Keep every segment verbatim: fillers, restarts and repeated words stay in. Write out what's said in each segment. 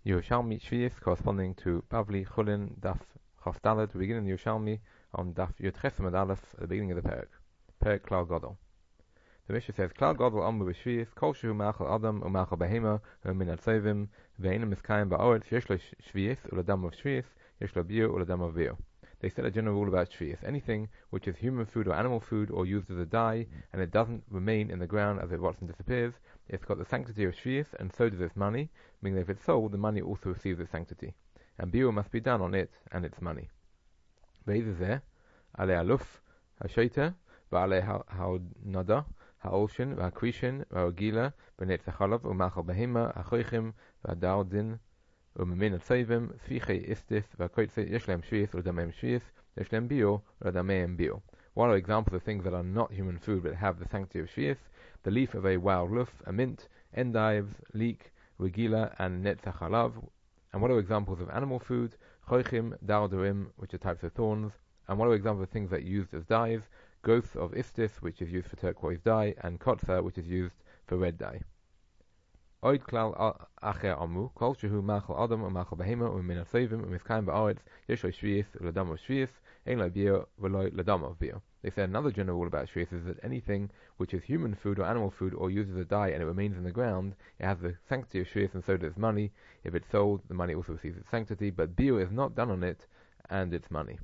Yerushalmi Shvius, corresponding to Bavli Chulin Daf Chaf Dalet. We begin in Yerushalmi on Daf Yud Ches Amud Aleph at the beginning of the Perek. Perek Klal Gadol. The Mishnah says, Klal Gadol Amu B'Shvius, Kol Shehu Ma'achal Adam U'Ma'achal Behema U'Min Atzevim Ve'enim Miskayim Ba'oretz Yesh Lo Shvius U'Ladam of Shvius Yesh Lo Bio U'Ladam of Bio. They said a general rule about Shvius: anything which is human food or animal food or used as a dye and it doesn't remain in the ground as it rots and disappears, it's got the sanctity of Shvius, and so does its money, meaning that if it's sold, the money also receives its sanctity. And Bio must be done on it and its money. Ve'izeh alei aluf ha'sheiter va'alei ha'nada ha'olshin va'akrishin va'ogila v'netz ha'chalav u'machal behema ha'choichim va'dardin u'mimin atzevim svichei istis va'koitze yesh lehem shvius u'dameim shvius yesh lehem bio u'dameim bio. What are examples of things that are not human food but have the sanctity of shvius? The leaf of a wild luf, a mint, endives, leek, regila, and netz ha'chalav. And what are examples of animal food? Choichim, dardurim, which are types of thorns. And what are examples of things that are used as dyes? Growth of istis, which is used for turquoise dye, and kotza, which is used for red dye. Oid klal acher amu, kol shehu machal adam u'machal behema u'min atzevim u'miskayim ba'aretz yesh lo shvius u'ladam of shvius ein lo bio v'lo ladam of bio. They said another general rule about shvius is that anything which is human food or animal food or used as a dye and it remains in the ground, it has the sanctity of shvius, and so does money. If it's sold, the money also receives its sanctity, but bio is not done on it and its money.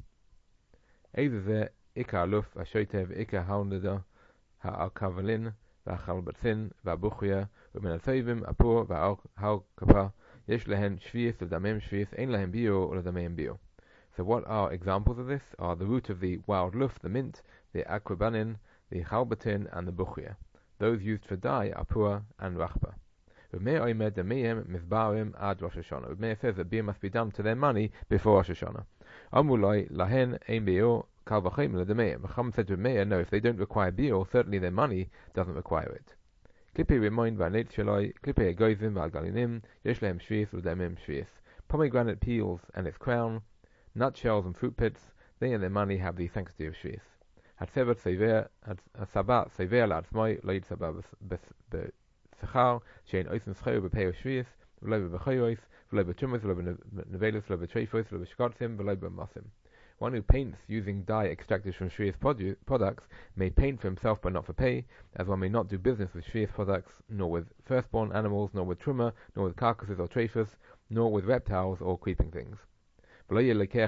Eizeh ikar luf ha'shoitev ikar ha'onada ha'akavalin v'achalbatzin v'abuchya ומן הצבעים, הפור והאוקפה, יש להן שביעס לדמם שביעס, אין להן ביו ולדמם ביו. So what are examples of this? Are the root of the wild luf, the mint, the aquabanin, the chalbatin, and the buchya. Those used for dye are pur and rachba. V'mei oimed demeim mizbarim ad Rosh Hashanah. V'mei says that beer must be done to their money before Rosh Hashanah. Amulai lahen ein biyo kal v'chaim ledemeim. V'cham said to Meir, no, if they don't require biyo, certainly their money doesn't require it. Klippe remind v'aneit shaloi, klippe egoizim v'algalinim, yesh lehem shvius u'damim shvius. Pomegranate peels and its crown, nutshells and fruit pits, they and their money have the sanctity of shvius. Hatsevat sever, hatsabat sever la'atzmoi, lo yitzaba b'sechar, she'en oisim scheu b'peo shvius, v'lo b'bechoyos, v'lo b'tumas, v'lo b'nevelus, v'lo b'treifos, v'lo b'shkotzim, v'lo b'masim. One who paints using dye extracted from shvius produ- products may paint for himself but not for pay, as one may not do business with shvius products, nor with firstborn animals, nor with truma, nor with carcasses or treifus, nor with reptiles or creeping things. One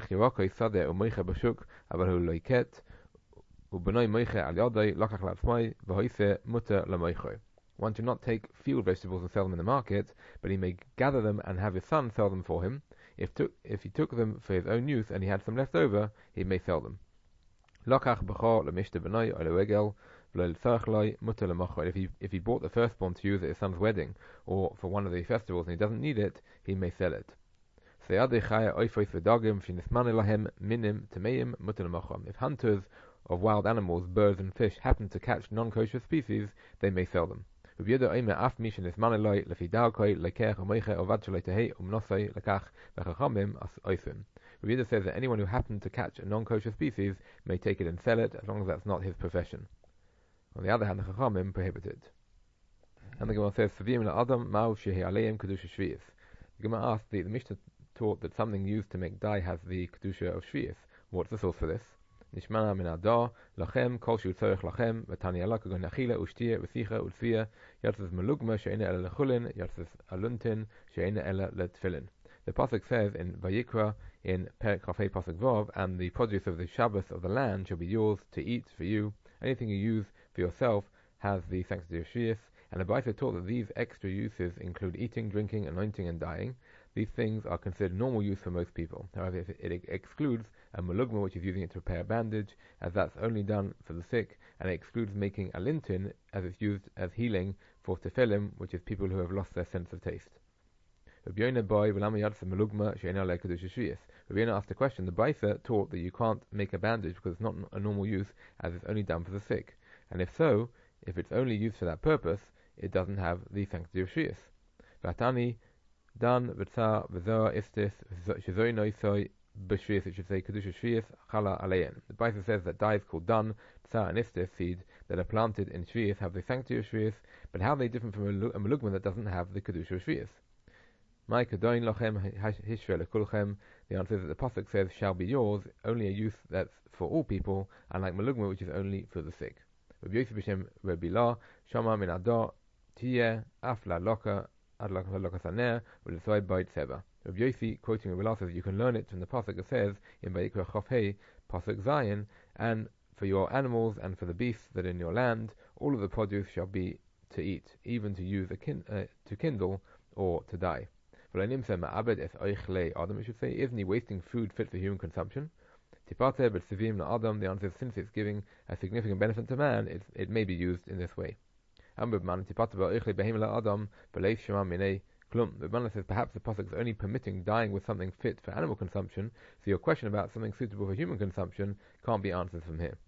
should not take field vegetables and sell them in the market, but he may gather them and have his son sell them for him. If, took, if he took them for his own use and he had some left over, he may sell them. If he, if he bought the firstborn to use at his son's wedding or for one of the festivals and he doesn't need it, he may sell it. If hunters of wild animals, birds and fish happen to catch non-kosher species, they may sell them. Rabbi Yehuda says that anyone who happened to catch a non-kosher species may take it and sell it, as long as that's not his profession. On the other hand, the Chachamim prohibit it. And the Gemara says, the Gemara asked, the, the Mishnah taught that something used to make dye has the kedusha of shvius. What's the source for this? Nishmana min adah lachem kol shu tzorich lachem v'tani ala kagon achila ushtia v'sicha utzvia yatzes melugma she'ena ela lechulin yatzes aluntin she'ena ela letfilin. The pasuk says in Vayikra in Perek Chafei pasuk Vav, and the produce of the Shabbos of the land shall be yours to eat for you. Anything you use for yourself has the sanctity of shvius. And the Brisa taught that these extra uses include eating, drinking, anointing, and dyeing. These things are considered normal use for most people. However, it, it excludes a melugma, which is using it to repair a bandage, as that's only done for the sick, and it excludes making a lintin, as it's used as healing for tefelim, which is people who have lost their sense of taste. Rabbi Yonah asked the question, the Brisa taught that you can't make a bandage because it's not a normal use, as it's only done for the sick. And if so, if it's only used for that purpose, it doesn't have the sanctity of shvius. Vatani dan v'tzar v'zor istis shizoi noisoi b'shvius, it should say kedusha shvius chala alein. The Brisa says that dyes called dan, tzar, and istis seeds that are planted in shvius have the sanctity of shvius, but how are they different from a melugma that doesn't have the kedusha of shvius? My kadoin lochem hishvel kulchem. The answer is that the pasuk says shall be yours, only a use that's for all people, unlike malugma, which is only for the sick. Rabbi Yosef b'shem Rabbi La shama min adar tiyeh af la loka ad loka loka saner v'lesoy bait seva. Rabbi Yosef, quoting Rabbi La, says you can learn it from the pasuk that says in Vayikra Chof Hey pasuk Zion, and for your animals and for the beasts that are in your land, all of the produce shall be to eat, even to use a kin, uh, to kindle or to die. It should say, isn't he wasting food fit for human consumption? Tipate, but Sivim na Adam, the answer is, since it's giving a significant benefit to man, it, it may be used in this way. The man says perhaps the pasuk is only permitting dying with something fit for animal consumption, so your question about something suitable for human consumption can't be answered from here.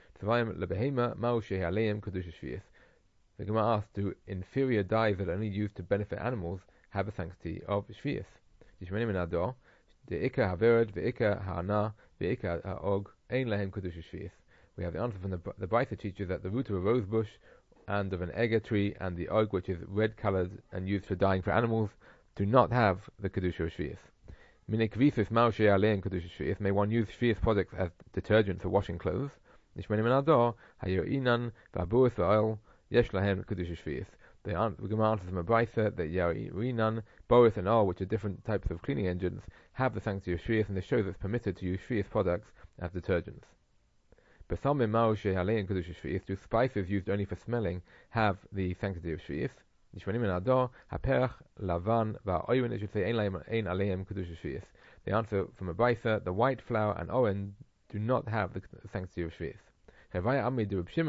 The Gemara asks, do inferior dyes that are only used to benefit animals have a sanctity of Shvius? We have the answer from the, the Baisa teaches that the root of a rose bush and of an ega tree and the og, which is red colored and used for dyeing for animals, do not have the Kedusha of Shvius. May one use Shvius products as detergent for washing clothes? The Gemara answers from a Baisa that Yarinan, Boris and Al, which are different types of cleaning engines, have the sanctity of Shvius, and this shows it's permitted to use Shvius products as detergents. Do spices used only for smelling have the sanctity of Shvius? It should say the answer from a Baisa, the white flour and owen do not have the sanctity of Shvius. Chavaya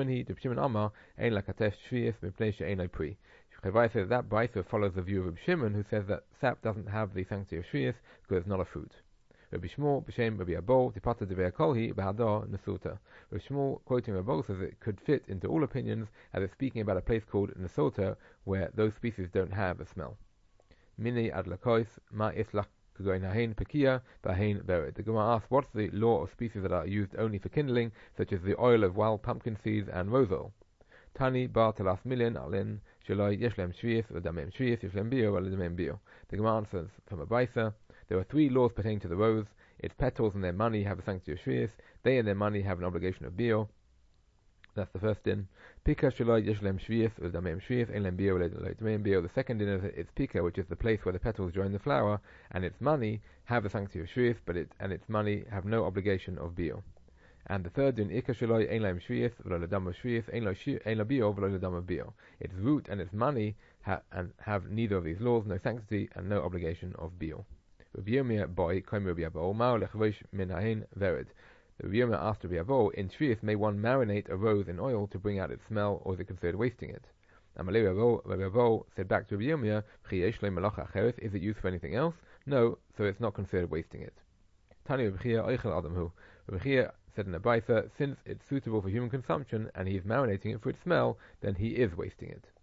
says that Baisa follows the view of Reb Shimon, who says that sap doesn't have the sanctity of Shvius because it's not a fruit. Rabbi Shmuel b'shem Rabbi Abol depata devei kolhi b'hadar nesuta. Rabbi Shmuel, quoting Rabbi Abol, says it could fit into all opinions as it's speaking about a place called Nesuta where those species don't have a smell. Mini adlakois ma islach the Gemara asks, what's the law of species that are used only for kindling, such as the oil of wild pumpkin seeds and rose oil? Tani bar talas milin alin shaloi yeshlem shvius udamem shvius yeshlem bio aladamem bio. The Gemara answers from a Baisa, there are three laws pertaining to the rose. Its petals and their money have a sanctity of shvius. They and their money have an obligation of bio. That's the first din. Pika shaloi yeshlem shvius udamem shvius elem bio aladamem bio. The second din is its pika, which is the place where the petals join the flower, and its money have a sanctity of shvius, but it and its money have no obligation of bio. And the third din, ika shaloi ein laim shvius v'lo ledam of shvius ein lo bio v'lo ledam of bio. Its root and its money ha, and have neither of these laws, no sanctity and no obligation of bio. Rabbi Yirmiyah boy koim Rabbi Abol ma'o lechavosh min hain vered. Rabbi Yirmiyah asked Rabbi Abol, in shvius may one marinate a rose in oil to bring out its smell, or is it considered wasting it? And Rabbi Abol said back to Rabbi Yirmiyah, is it used for anything else? No, so it's not considered wasting it. Tani Rabbi Chia oichel adam hu. Rabbi Chia said in a Baisa, since it's suitable for human consumption and he is marinating it for its smell, then he is wasting it.